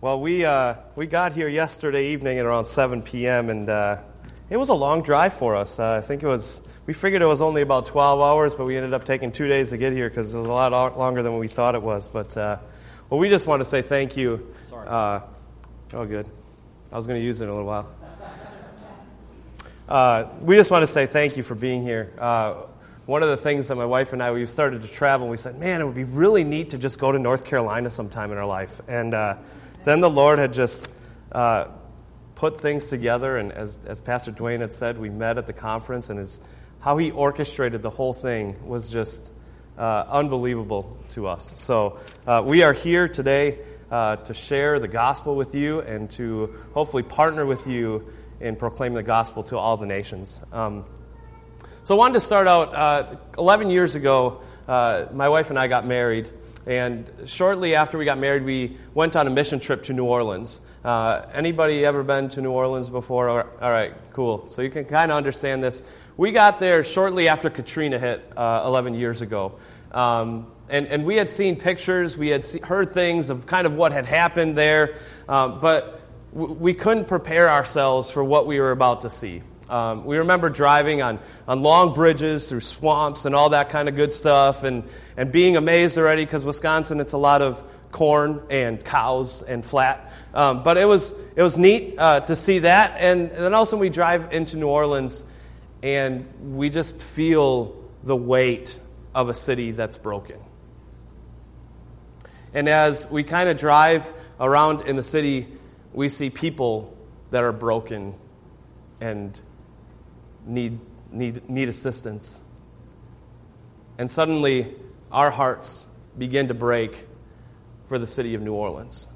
Well, we got here yesterday evening at around 7 p.m., and it was a long drive for us. We figured it was only about 12 hours, but we ended up taking 2 days to get here because it was a lot longer than we thought it was. But, we just want to say thank you. Sorry. Good. I was going to use it in a little while. We just want to say thank you for being here. One of the things that my wife and I, we started to travel, we said, man, it would be really neat to just go to North Carolina sometime in our life. And then the Lord had just put things together, and as Pastor Dwayne had said, we met at the conference, and how he orchestrated the whole thing was just unbelievable to us. So we are here today to share the gospel with you and to hopefully partner with you in proclaiming the gospel to all the nations. So I wanted to start out, 11 years ago, my wife and I got married, and shortly after we got married, we went on a mission trip to New Orleans. Anybody ever been to New Orleans before? All right, cool. So you can kind of understand this. We got there shortly after Katrina hit 11 years ago. And we had seen pictures, we had heard things of kind of what had happened there, but we couldn't prepare ourselves for what we were about to see. We remember driving on long bridges through swamps and all that kind of good stuff, and being amazed already because Wisconsin, it's a lot of corn and cows and flat. But it was neat to see that, and then also we drive into New Orleans, and we just feel the weight of a city that's broken. And as we kind of drive around in the city, we see people that are broken and need assistance. And suddenly, our hearts begin to break for the city of New Orleans.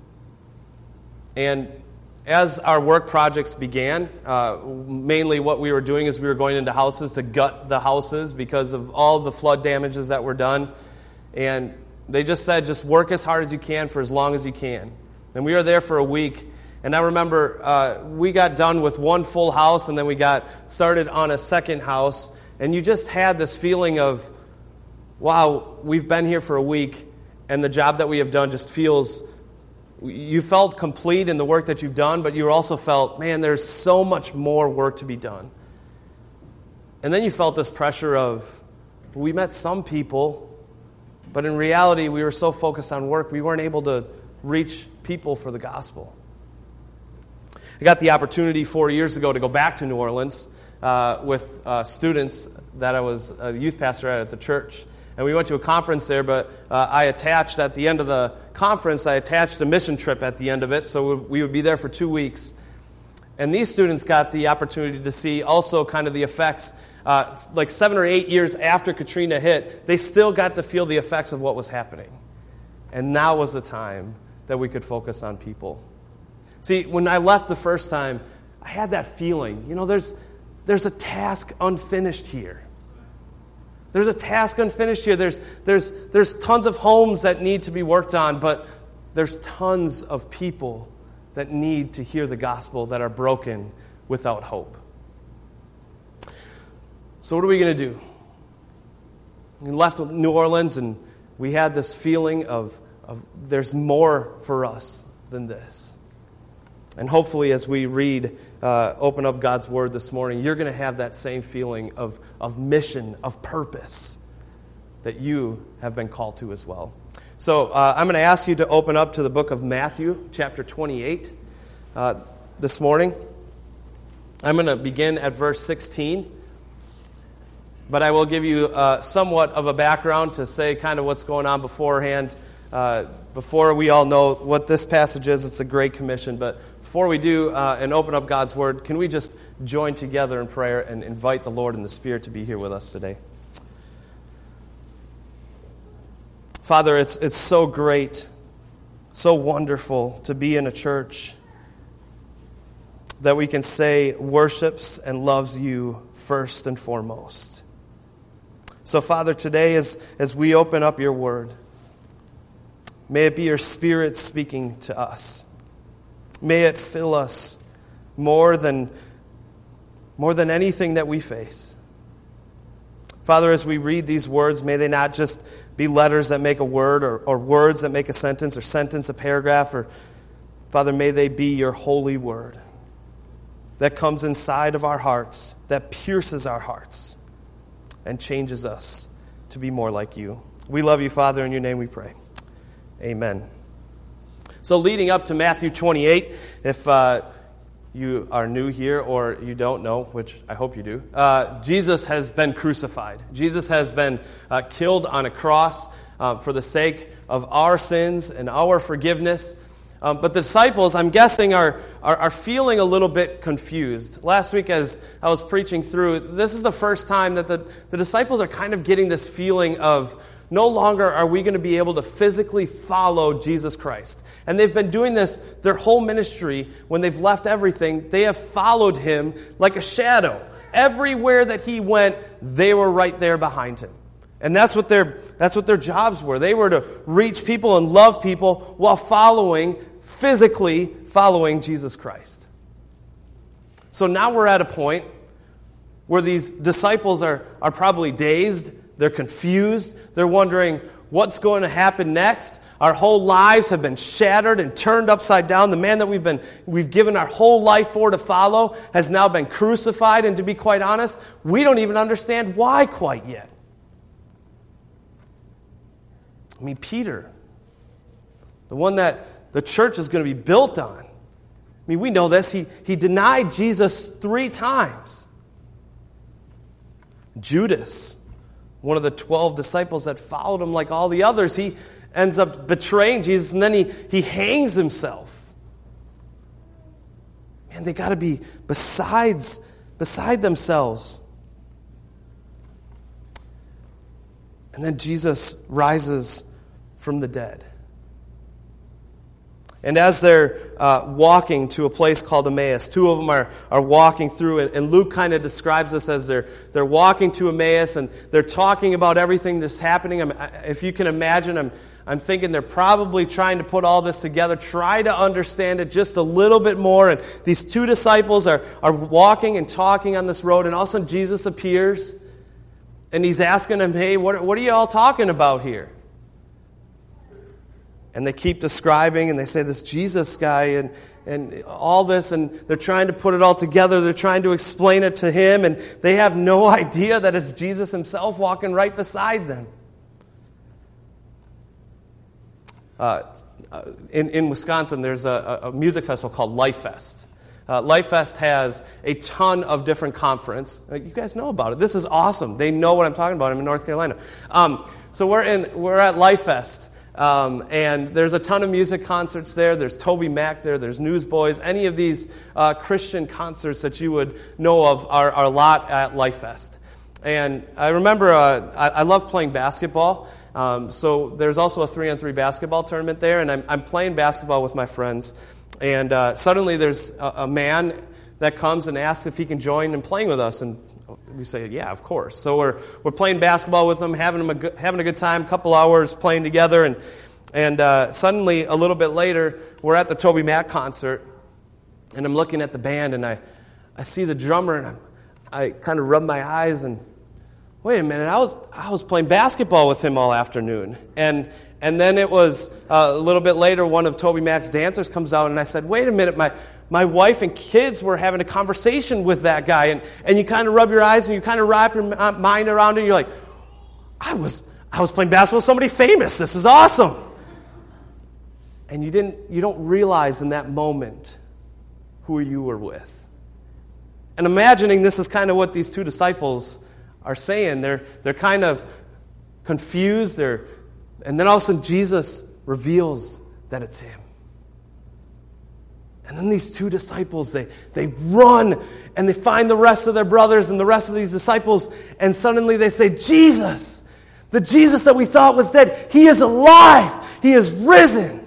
And as our work projects began, mainly what we were doing is we were going into houses to gut the houses because of all the flood damages that were done. And they just said, just work as hard as you can for as long as you can. And we were there for a week. And I remember we got done with one full house, and then we got started on a second house. And you just had this feeling of, wow, we've been here for a week, and the job that we have done just feels, you felt complete in the work that you've done, but you also felt, man, there's so much more work to be done. And then you felt this pressure of, we met some people, but in reality, we were so focused on work, we weren't able to reach people for the gospel. I got the opportunity 4 years ago to go back to New Orleans with students that I was a youth pastor at the church. And we went to a conference there, but I attached at the end of the conference, I attached a mission trip at the end of it, so we would be there for 2 weeks. And these students got the opportunity to see also kind of the effects, like 7 or 8 years after Katrina hit, they still got to feel the effects of what was happening. And now was the time that we could focus on people. See, when I left the first time, I had that feeling, there's a task unfinished here. There's a task unfinished here. There's tons of homes that need to be worked on, but there's tons of people that need to hear the gospel that are broken without hope. So what are we going to do? We left New Orleans, and we had this feeling of there's more for us than this. And hopefully as we open up God's Word this morning, you're going to have that same feeling of mission, of purpose that you have been called to as well. So I'm going to ask you to open up to the book of Matthew, chapter 28, this morning. I'm going to begin at verse 16, but I will give you somewhat of a background to say kind of what's going on beforehand. Before we all know what this passage is, it's a great commission, but before we do and open up God's Word, can we just join together in prayer and invite the Lord and the Spirit to be here with us today? Father, it's so great, so wonderful to be in a church that we can say worships and loves you first and foremost. So, Father, today as we open up your Word, may it be your Spirit speaking to us. May it fill us more than anything that we face. Father, as we read these words, may they not just be letters that make a word or words that make a sentence or sentence a paragraph, Father, may they be your holy word that comes inside of our hearts, that pierces our hearts, and changes us to be more like you. We love you, Father. In your name we pray. Amen. So leading up to Matthew 28, if you are new here or you don't know, which I hope you do, Jesus has been crucified. Jesus has been killed on a cross for the sake of our sins and our forgiveness. But the disciples, I'm guessing, are feeling a little bit confused. Last week as I was preaching through, this is the first time that the disciples are kind of getting this feeling of no longer are we going to be able to physically follow Jesus Christ. And they've been doing this their whole ministry. When they've left everything, they have followed him like a shadow. Everywhere that he went, they were right there behind him. And that's what their jobs were. They were to reach people and love people while physically following Jesus Christ. So now we're at a point where these disciples are probably dazed. They're confused. They're wondering what's going to happen next. Our whole lives have been shattered and turned upside down. The man that we've given our whole life for to follow has now been crucified. And to be quite honest, we don't even understand why quite yet. I mean, Peter, the one that the church is going to be built on. I mean, we know this. He denied Jesus 3 times. Judas, one of the 12 disciples that followed him like all the others, he ends up betraying Jesus, and then he hangs himself. Man, they got to be beside themselves. And then Jesus rises from the dead. And as they're walking to a place called Emmaus, 2 of them are walking through, and Luke kind of describes this as they're walking to Emmaus, and they're talking about everything that's happening. If you can imagine, I'm thinking they're probably trying to put all this together, try to understand it just a little bit more. And these 2 disciples are walking and talking on this road, and all of a sudden Jesus appears, and he's asking them, hey, what are you all talking about here? And they keep describing, and they say this Jesus guy and all this, and they're trying to put it all together. They're trying to explain it to him, and they have no idea that it's Jesus himself walking right beside them. In Wisconsin, there's a music festival called Life Fest. Life Fest has a ton of different conferences. You guys know about it. This is awesome. They know what I'm talking about. I'm in North Carolina. So we're at Life Fest. And there's a ton of music concerts there. There's Toby Mac there. There's Newsboys. Any of these Christian concerts that you would know of are a lot at Life Fest. And I remember I love playing basketball. So there's also a 3-on-3 basketball tournament there. And I'm playing basketball with my friends. And suddenly there's a man that comes and asks if he can join in playing with us. And we say, yeah, of course. So we're playing basketball with them, having a good time, a couple hours playing together, and suddenly a little bit later, we're at the Toby Mac concert, and I'm looking at the band, and I see the drummer, and I kind of rub my eyes, and wait a minute, I was playing basketball with him all afternoon, and then it was a little bit later, one of Toby Mac's dancers comes out, and I said, wait a minute, my wife and kids were having a conversation with that guy, and you kind of rub your eyes and you kind of wrap your mind around it, and you're like, I was playing basketball with somebody famous. This is awesome. And you don't realize in that moment who you were with. And imagining this is kind of what these 2 disciples are saying. They're kind of confused. And then all of a sudden Jesus reveals that it's him. And then these 2 disciples, they run and they find the rest of their brothers and the rest of these disciples, and suddenly they say, Jesus, the Jesus that we thought was dead, he is alive. He is risen.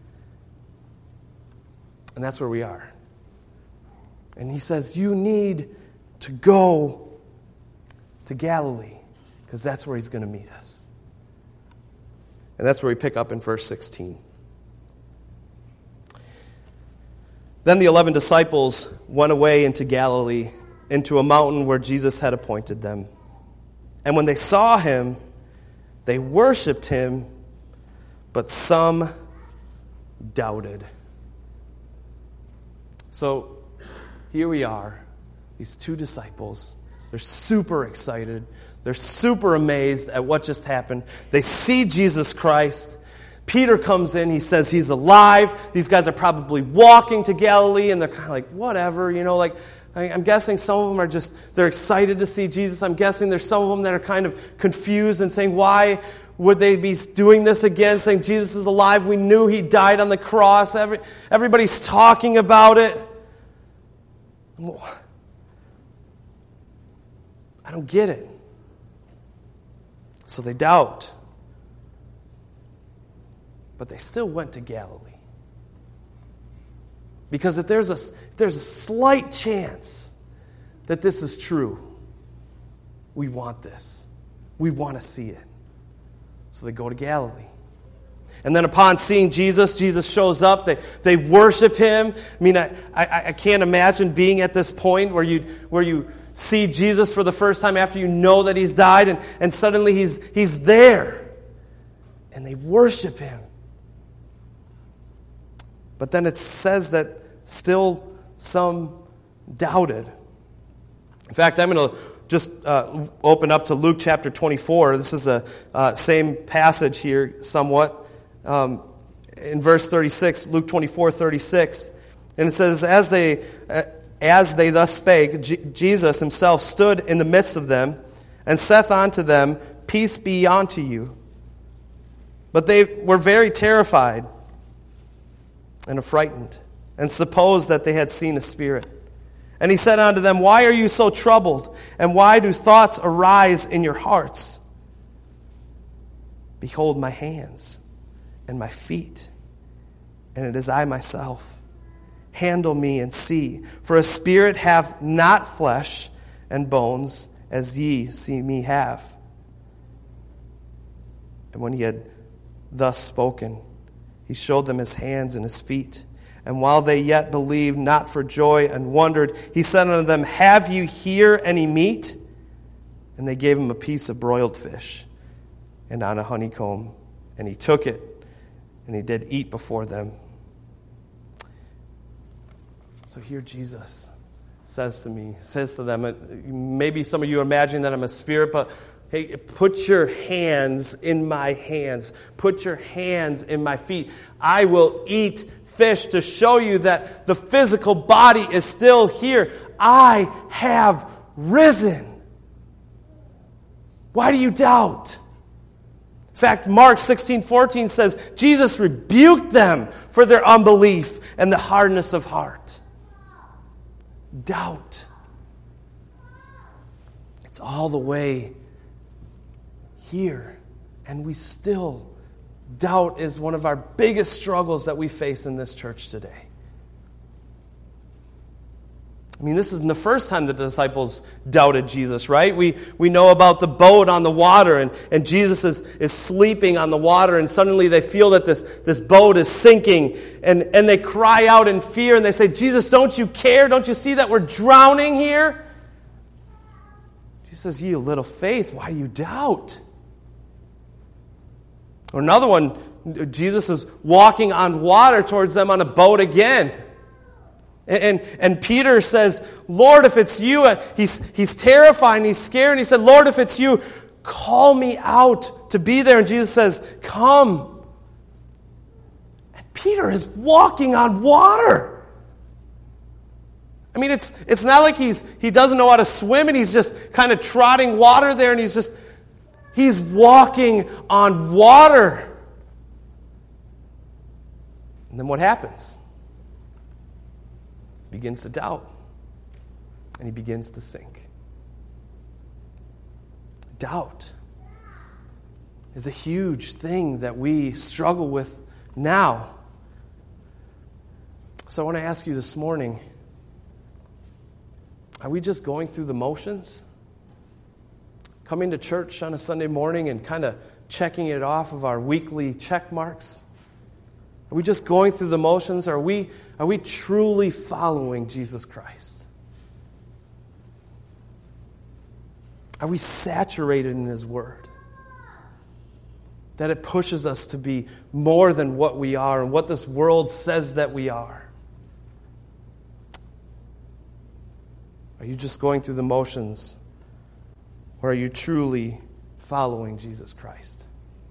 And that's where we are. And he says, you need to go to Galilee, because that's where he's going to meet us. And that's where we pick up in verse 16. Then the 11 disciples went away into Galilee, into a mountain where Jesus had appointed them. And when they saw him, they worshipped him, but some doubted. So here we are, these two disciples. They're super excited. They're super amazed at what just happened. They see Jesus Christ. Peter comes in. He says he's alive. These guys are probably walking to Galilee, and they're kind of like, whatever, I'm guessing some of them are they're excited to see Jesus. I'm guessing there's some of them that are kind of confused and saying, why would they be doing this again, saying Jesus is alive? We knew he died on the cross. Everybody's talking about it. I don't get it. So they doubt. But they still went to Galilee. Because if there's a slight chance that this is true, we want this. We want to see it. So they go to Galilee. And then upon seeing Jesus, Jesus shows up. They worship him. I mean, I can't imagine being at this point where you see Jesus for the first time after you know that he's died, and suddenly he's there. And they worship him. But then it says that still some doubted. In fact, I'm going to just open up to Luke chapter 24. This is a same passage here somewhat. In verse 36, Luke 24:36. And it says, as they thus spake, Jesus himself stood in the midst of them, and saith unto them, Peace be unto you. But they were very terrified and affrighted, and supposed that they had seen a spirit. And he said unto them, Why are you so troubled? And why do thoughts arise in your hearts? Behold my hands and my feet, and it is I myself. Handle me and see. For a spirit hath not flesh and bones, as ye see me have. And when he had thus spoken, he showed them his hands and his feet. And while they yet believed not for joy and wondered, he said unto them, Have you here any meat? And they gave him a piece of broiled fish and on a honeycomb. And he took it, and he did eat before them. So here Jesus says to them, maybe some of you imagine that I'm a spirit, but hey, put your hands in my hands. Put your hands in my feet. I will eat fish to show you that the physical body is still here. I have risen. Why do you doubt? In fact, Mark 16:14 says, Jesus rebuked them for their unbelief and the hardness of heart. Doubt. It's all the way here, and we still doubt is one of our biggest struggles that we face in this church today. I mean, this isn't the first time the disciples doubted Jesus, right? We know about the boat on the water, and Jesus is sleeping on the water, and suddenly they feel that this boat is sinking, and they cry out in fear, and they say, Jesus, don't you care? Don't you see that we're drowning here? Jesus says, Ye of little faith, why do you doubt? Or another one, Jesus is walking on water towards them on a boat again. And Peter says, Lord, if it's you, he's terrified and he's scared. And he said, Lord, if it's you, call me out to be there. And Jesus says, come. And Peter is walking on water. I mean, it's not like he doesn't know how to swim and he's just kind of trotting water there and he's walking on water. And then what happens? He begins to doubt. And he begins to sink. Doubt is a huge thing that we struggle with now. So I want to ask you this morning, are we just going through the motions? Coming to church on a Sunday morning and kind of checking it off of our weekly check marks? Are we just going through the motions? Are we truly following Jesus Christ? Are we saturated in His Word? That it pushes us to be more than what we are and what this world says that we are. Are you just going through the motions? Or are you truly following Jesus Christ?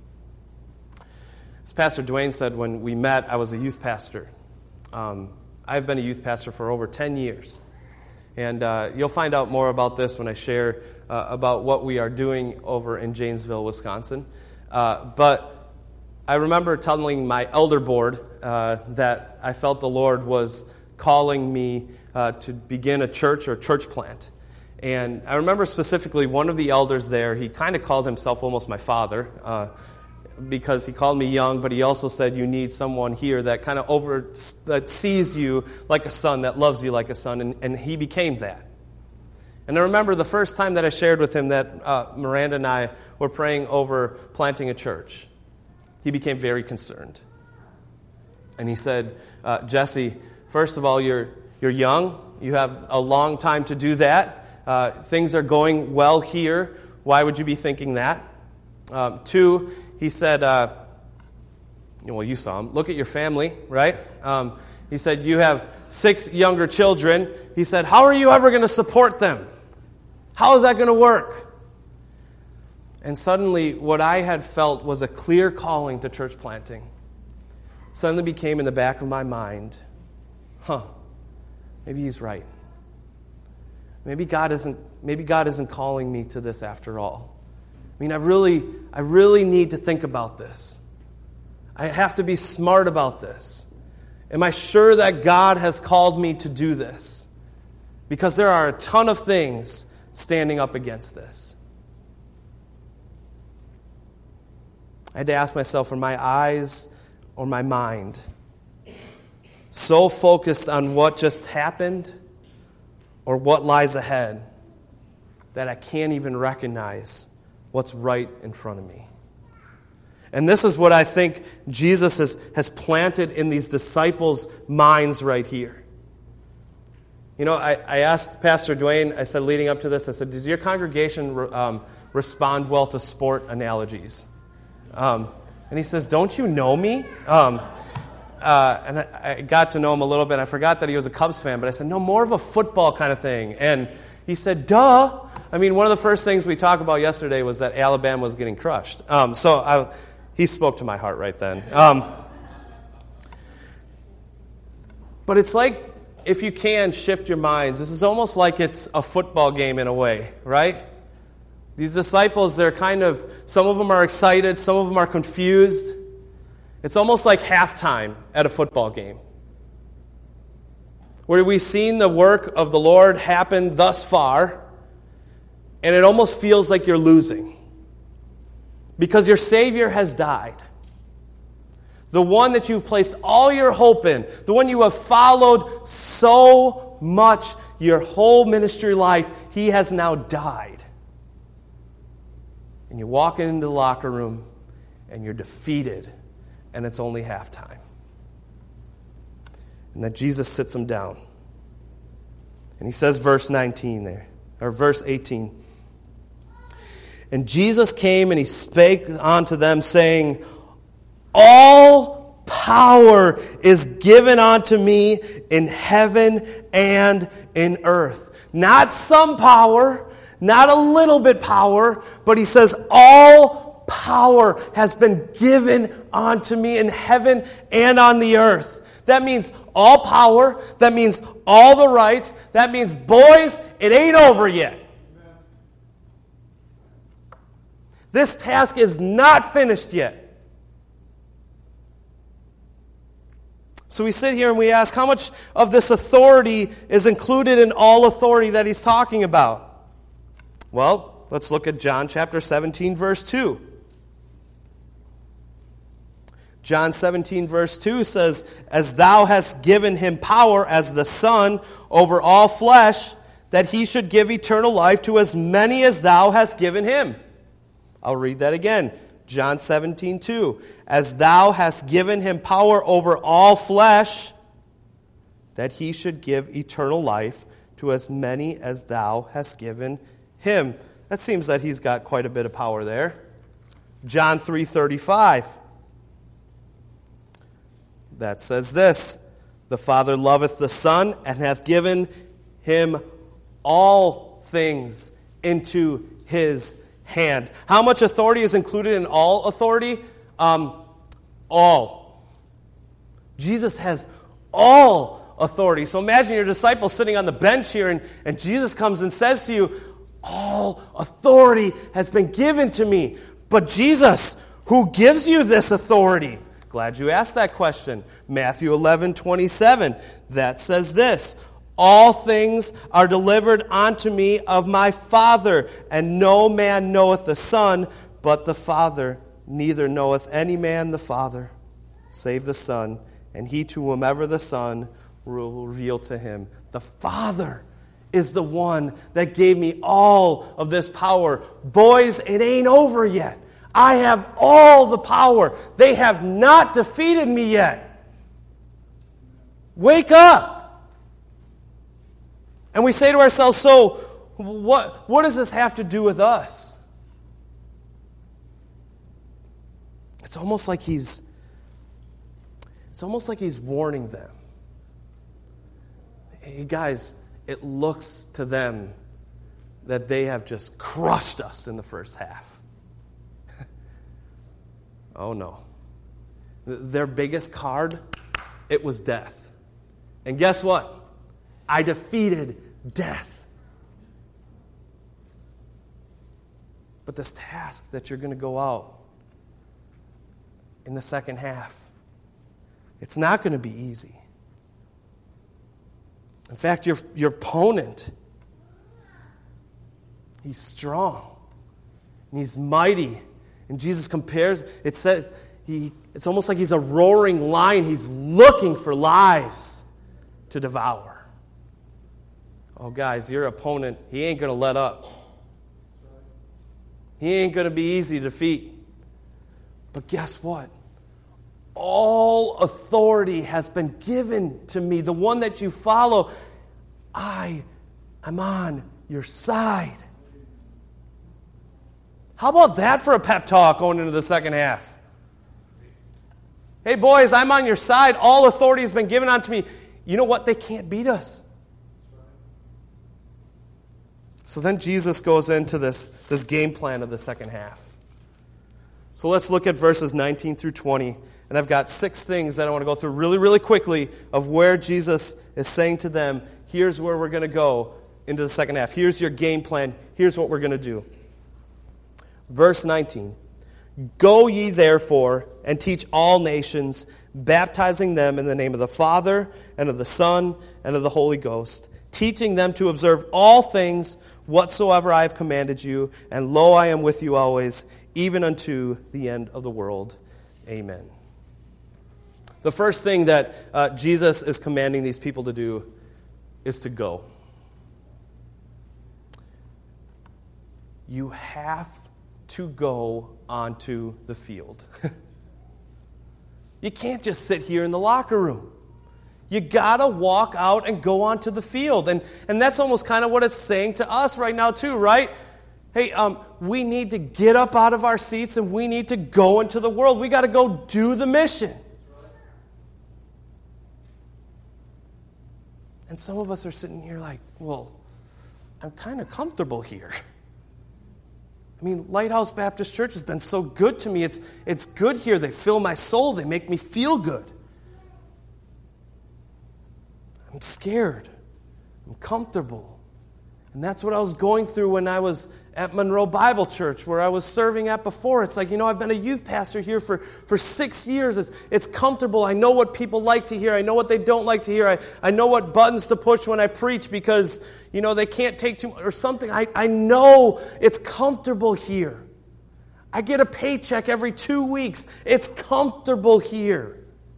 As Pastor Dwayne said when we met, I was a youth pastor. I've been a youth pastor for over 10 years. And you'll find out more about this when I share about what we are doing over in Janesville, Wisconsin. But I remember telling my elder board that I felt the Lord was calling me to begin a church or church plant. And I remember specifically one of the elders there, he kind of called himself almost my father, because he called me young, but he also said you need someone here that kind of that sees you like a son, that loves you like a son, and he became that. And I remember the first time that I shared with him that Miranda and I were praying over planting a church, he became very concerned. And he said, Jesse, first of all, you're young, you have a long time to do that. Things are going well here. Why would you be thinking that? Two, he said, well, you saw him. Look at your family, right? He said, you have 6 younger children. He said, how are you ever going to support them? How is that going to work? And suddenly, what I had felt was a clear calling to church planting suddenly became in the back of my mind, maybe he's right. Maybe God isn't calling me to this after all. I mean, I really need to think about this. I have to be smart about this. Am I sure that God has called me to do this? Because there are a ton of things standing up against this. I had to ask myself, are my eyes or my mind so focused on what just happened or what lies ahead that I can't even recognize what's right in front of me? And this is what I think Jesus has planted in these disciples' minds right here. You know, I asked Pastor Dwayne, I said leading up to this, I said, does your congregation respond well to sport analogies? And he says, don't you know me? And I got to know him a little bit. I forgot that he was a Cubs fan, but I said, no, more of a football kind of thing. And he said, duh. I mean, one of the first things we talked about yesterday was that Alabama was getting crushed. He spoke to my heart right then. But it's like, if you can, shift your minds. This is almost like it's a football game in a way, right? These disciples, some of them are excited, some of them are confused. It's almost like halftime at a football game, where we've seen the work of the Lord happen thus far, and it almost feels like you're losing because your Savior has died. The one that you've placed all your hope in, the one you have followed so much your whole ministry life, he has now died. And you walk into the locker room and you're defeated, and it's only halftime. And then Jesus sits them down. And he says verse 19 there, or verse 18. And Jesus came and he spake unto them, saying, all power is given unto me in heaven and in earth. Not some power, not a little bit power, but he says all power has been given unto me in heaven and on the earth. That means all power. That means all the rights. That means, boys, it ain't over yet. This task is not finished yet. So we sit here and we ask, how much of this authority is included in all authority that he's talking about? Well, let's look at John chapter 17, verse 2. John 17, verse 2 says, as thou hast given him power as the Son over all flesh, that he should give eternal life to as many as thou hast given him. I'll read that again. John 17, 2. As thou hast given him power over all flesh, that he should give eternal life to as many as thou hast given him. That seems that he's got quite a bit of power there. John 3:35. That says this, the Father loveth the Son, and hath given him all things into his hand. How much authority is included in all authority? All. Jesus has all authority. So imagine your disciple sitting on the bench here, and Jesus comes and says to you, all authority has been given to me. But Jesus, who gives you this authority? Glad you asked that question. Matthew 11:27, that says this, all things are delivered unto me of my Father, and no man knoweth the Son, but the Father. Neither knoweth any man the Father, save the Son, and he to whomever the Son will reveal to him. The Father is the one that gave me all of this power. Boys, it ain't over yet. I have all the power. They have not defeated me yet. Wake up. And we say to ourselves, so what does this have to do with us? It's almost like he's warning them. Hey guys, it looks to them that they have just crushed us in the first half. Oh no. Their biggest card, it was death. And guess what? I defeated death. But this task that you're going to go out in the second half, it's not going to be easy. In fact, your opponent, he's strong and he's mighty. And Jesus compares, it says, it's almost like he's a roaring lion. He's looking for lives to devour. Oh, guys, your opponent, he ain't going to let up. He ain't going to be easy to defeat. But guess what? All authority has been given to me. The one that you follow, I am on your side. How about that for a pep talk going into the second half? Hey, boys, I'm on your side. All authority has been given unto me. You know what? They can't beat us. So then Jesus goes into this game plan of the second half. So let's look at verses 19 through 20. And I've got 6 things that I want to go through really, really quickly of where Jesus is saying to them, here's where we're going to go into the second half. Here's your game plan. Here's what we're going to do. Verse 19. Go ye therefore and teach all nations, baptizing them in the name of the Father and of the Son and of the Holy Ghost, teaching them to observe all things whatsoever I have commanded you, and lo, I am with you always, even unto the end of the world. Amen. The first thing that Jesus is commanding these people to do is to go. You have to go onto the field. You can't just sit here in the locker room. You got to walk out and go onto the field. And that's almost kind of what it's saying to us right now too, right? Hey, we need to get up out of our seats and we need to go into the world. We got to go do the mission. And some of us are sitting here like, well, I'm kind of comfortable here. I mean, Lighthouse Baptist Church has been so good to me. It's good here. They fill my soul. They make me feel good. I'm scared. I'm comfortable. And that's what I was going through when I was at Monroe Bible Church, where I was serving at before. It's like, I've been a youth pastor here for 6 years. It's comfortable. I know what people like to hear. I know what they don't like to hear. I know what buttons to push when I preach because, they can't take too much or something. I know it's comfortable here. I get a paycheck every 2 weeks. It's comfortable here.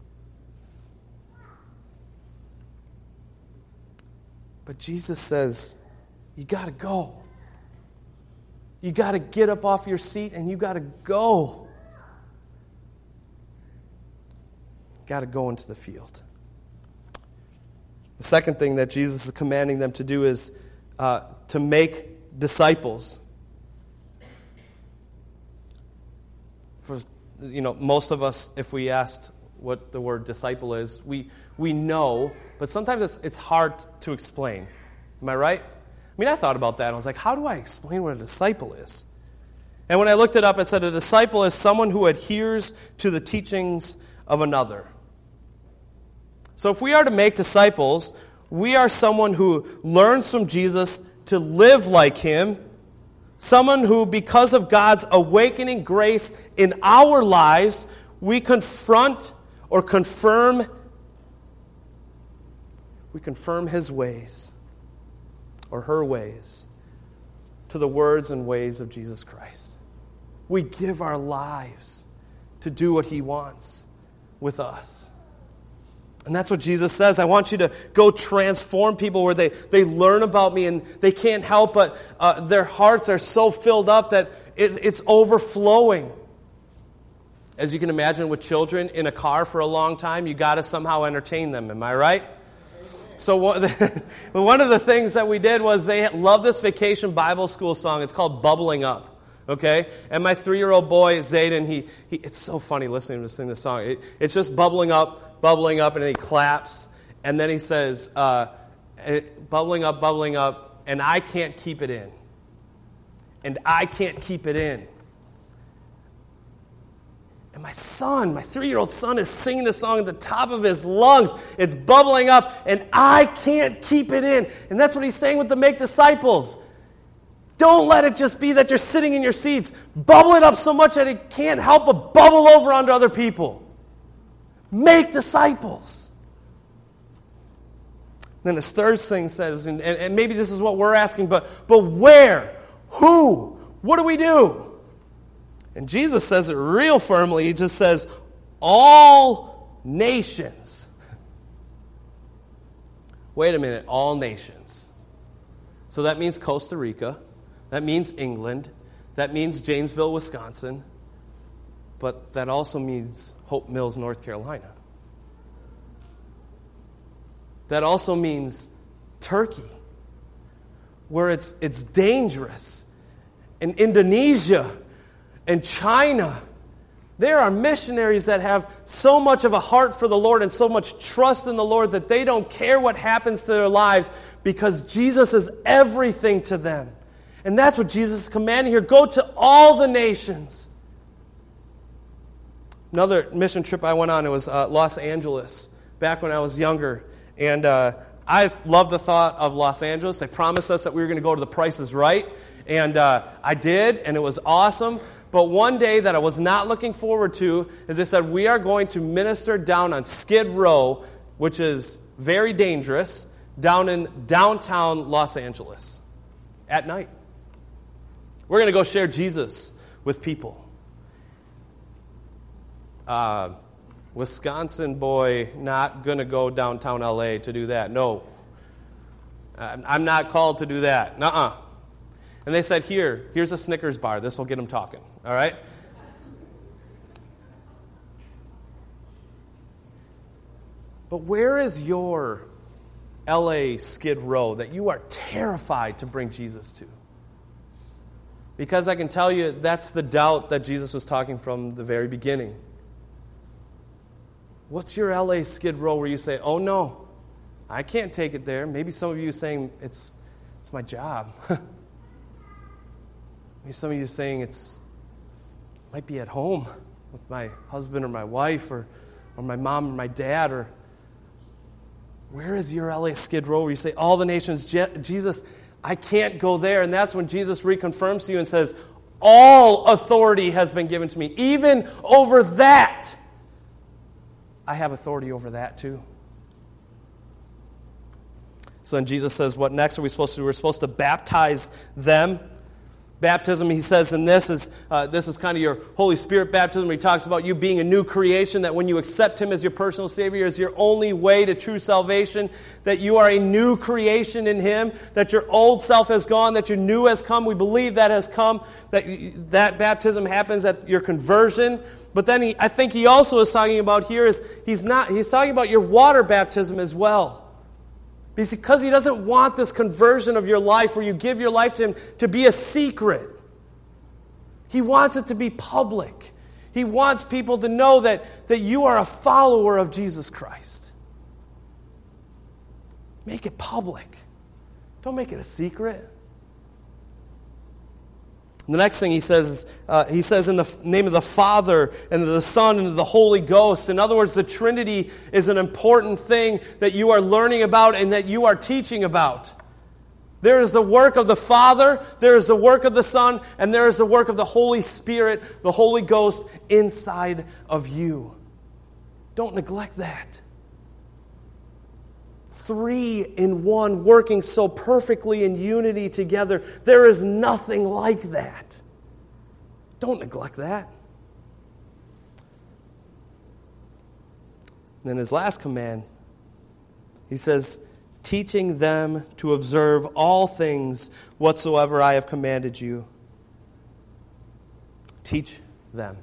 But Jesus says, you got to go. You got to get up off your seat and you got to go. Got to go into the field. The second thing that Jesus is commanding them to do is to make disciples. For most of us, if we asked what the word disciple is, we know, but sometimes it's hard to explain. Am I right? mean, I thought about that, and I was like, how do I explain what a disciple is? And when I looked it up, it said a disciple is someone who adheres to the teachings of another. So if we are to make disciples, we are someone who learns from Jesus to live like him, someone who, because of God's awakening grace in our lives, we confront or confirm his ways or her ways to the words and ways of Jesus Christ. We give our lives to do what he wants with us. And that's what Jesus says. I want you to go transform people where they learn about me and they can't help but their hearts are so filled up that it's overflowing. As you can imagine with children in a car for a long time, you got to somehow entertain them. Am I right? So one of the things that we did was they love this vacation Bible school song. It's called Bubbling Up. Okay? And my 3-year-old boy, Zayden, he it's so funny listening to him sing this song. It's just bubbling up, and then he claps, and then he says, bubbling up, and I can't keep it in. And I can't keep it in. And my 3-year-old son, is singing this song at the top of his lungs. It's bubbling up, and I can't keep it in. And that's what he's saying with the Make Disciples. Don't let it just be that you're sitting in your seats. Bubble it up so much that it can't help but bubble over onto other people. Make disciples. Then the third thing says, and maybe this is what we're asking, but where? Who? What do we do? And Jesus says it real firmly. He just says, all nations. Wait a minute, all nations. So that means Costa Rica. That means England. That means Janesville, Wisconsin. But that also means Hope Mills, North Carolina. That also means Turkey, where it's dangerous. And Indonesia and China. There are missionaries that have so much of a heart for the Lord and so much trust in the Lord that they don't care what happens to their lives because Jesus is everything to them. And that's what Jesus is commanding here. Go to all the nations. Another mission trip I went on, it was Los Angeles, back when I was younger. And I loved the thought of Los Angeles. They promised us that we were going to go to the Price is Right. And I did, and it was awesome. But one day that I was not looking forward to is they said, we are going to minister down on Skid Row, which is very dangerous, down in downtown Los Angeles at night. We're going to go share Jesus with people. Wisconsin boy, not going to go downtown LA to do that. No. I'm not called to do that. Nuh-uh. And they said, here's a Snickers bar. This will get them talking. All right? But where is your LA Skid Row that you are terrified to bring Jesus to? Because I can tell you that's the doubt that Jesus was talking from the very beginning. What's your LA Skid Row where you say, oh no, I can't take it there? Maybe some of you are saying, it's my job. Maybe some of you are saying it might be at home with my husband or my wife or my mom or my dad. Or where is your LA Skid Row where you say, all the nations, Jesus, I can't go there. And that's when Jesus reconfirms to you and says, all authority has been given to me. Even over that, I have authority over that too. So then Jesus says, what next are we supposed to do? We're supposed to baptize them. Baptism, he says, and this is kind of your Holy Spirit baptism, where he talks about you being a new creation, that when you accept him as your personal Savior, is your only way to true salvation, that you are a new creation in him, that your old self has gone, that your new has come. We believe that has come, that baptism happens at your conversion. But then I think he also is talking about here is he's talking about your water baptism as well. Because he doesn't want this conversion of your life where you give your life to him to be a secret. He wants it to be public. He wants people to know that you are a follower of Jesus Christ. Make it public. Don't make it a secret. The next thing he says in the name of the Father and of the Son and of the Holy Ghost. In other words, the Trinity is an important thing that you are learning about and that you are teaching about. There is the work of the Father, there is the work of the Son, and there is the work of the Holy Spirit, the Holy Ghost, inside of you. Don't neglect that. 3 in 1 working so perfectly in unity together. There is nothing like that. Don't neglect that. And then his last command, he says, teaching them to observe all things whatsoever I have commanded you. Teach them.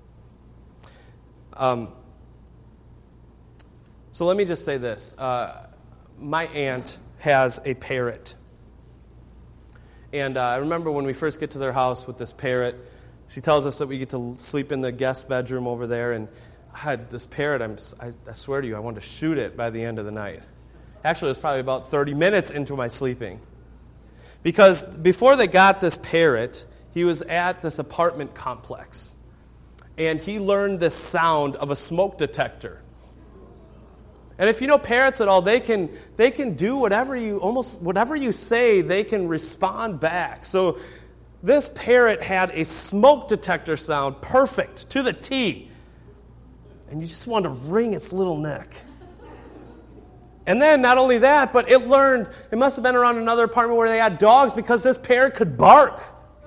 So let me just say this. My aunt has a parrot. And I remember when we first get to their house with this parrot, she tells us that we get to sleep in the guest bedroom over there. And I had this parrot, I swear to you, I wanted to shoot it by the end of the night. Actually, it was probably about 30 minutes into my sleeping. Because before they got this parrot, he was at this apartment complex. And he learned this sound of a smoke detector. And if you know parrots at all, they can do whatever you say, they can respond back. So this parrot had a smoke detector sound perfect to the T. And you just wanted to wring its little neck. And then not only that, but it must have been around another apartment where they had dogs because this parrot could bark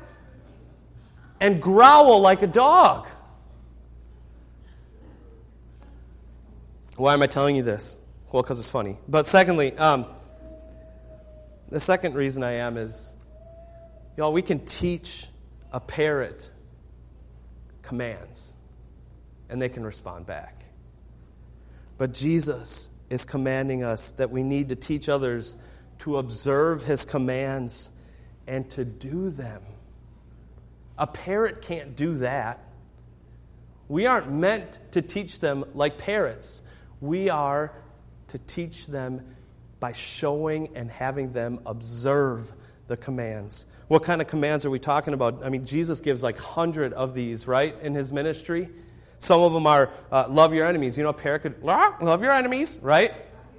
and growl like a dog. Why am I telling you this? Well, because it's funny. But secondly, the second reason I am is, y'all, we can teach a parrot commands, and they can respond back. But Jesus is commanding us that we need to teach others to observe his commands and to do them. A parrot can't do that. We aren't meant to teach them like parrots. We are to teach them by showing and having them observe the commands. What kind of commands are we talking about? I mean, Jesus gives like 100 of these, right, in his ministry. Some of them are love your enemies. You know, a parrot could love your enemies, right?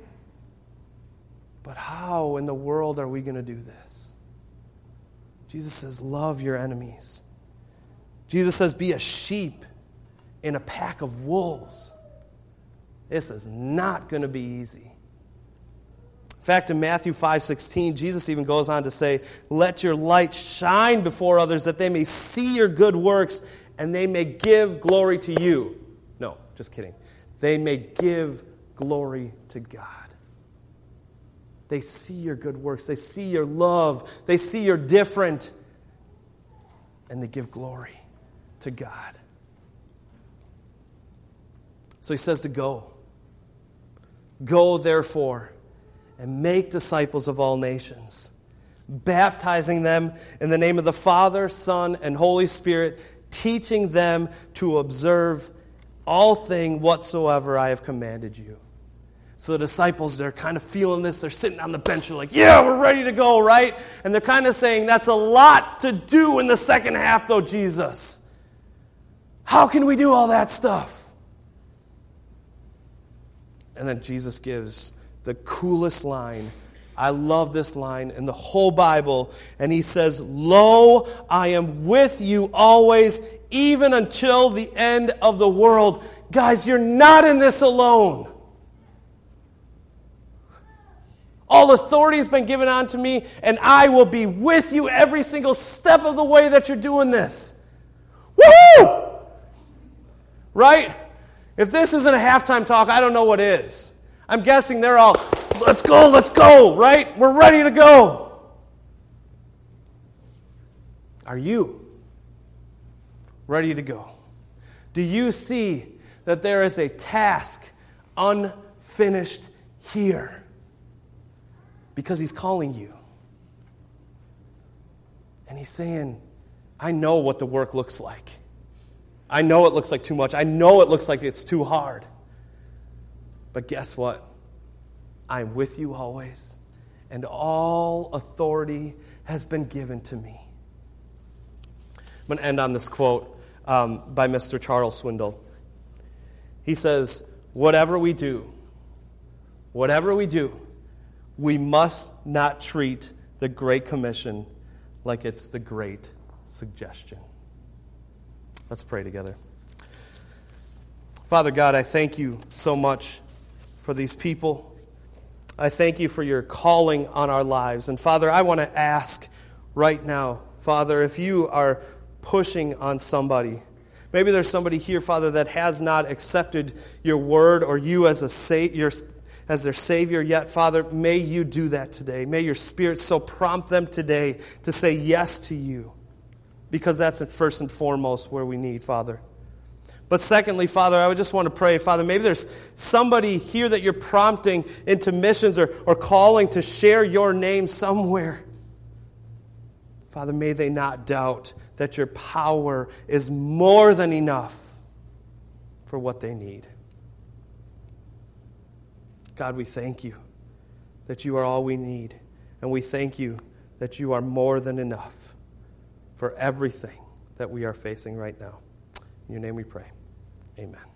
But how in the world are we going to do this? Jesus says, love your enemies. Jesus says, be a sheep in a pack of wolves. This is not going to be easy. In fact, in Matthew 5:16, Jesus even goes on to say, let your light shine before others that they may see your good works and they may give glory to you. No, just kidding. They may give glory to God. They see your good works. They see your love. They see you're different. And they give glory to God. So he says to go. Go, therefore, and make disciples of all nations, baptizing them in the name of the Father, Son, and Holy Spirit, teaching them to observe all things whatsoever I have commanded you. So the disciples, they're kind of feeling this. They're sitting on the bench. They're like, yeah, we're ready to go, right? And they're kind of saying, that's a lot to do in the second half, though, Jesus. How can we do all that stuff? And then Jesus gives the coolest line. I love this line in the whole Bible. And he says, lo, I am with you always, even until the end of the world. Guys, you're not in this alone. All authority has been given unto me, and I will be with you every single step of the way that you're doing this. Woo! Right? If this isn't a halftime talk, I don't know what is. I'm guessing they're all, let's go, right? We're ready to go. Are you ready to go? Do you see that there is a task unfinished here? Because he's calling you. And he's saying, I know what the work looks like. I know it looks like too much. I know it looks like it's too hard. But guess what? I'm with you always, and all authority has been given to me. I'm going to end on this quote by Mr. Charles Swindoll. He says, whatever we do, we must not treat the Great Commission like it's the Great Suggestion. Let's pray together. Father God, I thank you so much for these people. I thank you for your calling on our lives. And Father, I want to ask right now, Father, if you are pushing on somebody, maybe there's somebody here, Father, that has not accepted your word or you as as their Savior yet, Father, may you do that today. May your Spirit so prompt them today to say yes to you, because that's first and foremost where we need, Father. But secondly, Father, I would just want to pray, Father, maybe there's somebody here that you're prompting into missions or calling to share your name somewhere. Father, may they not doubt that your power is more than enough for what they need. God, we thank you that you are all we need. And we thank you that you are more than enough for everything that we are facing right now. In your name we pray. Amen.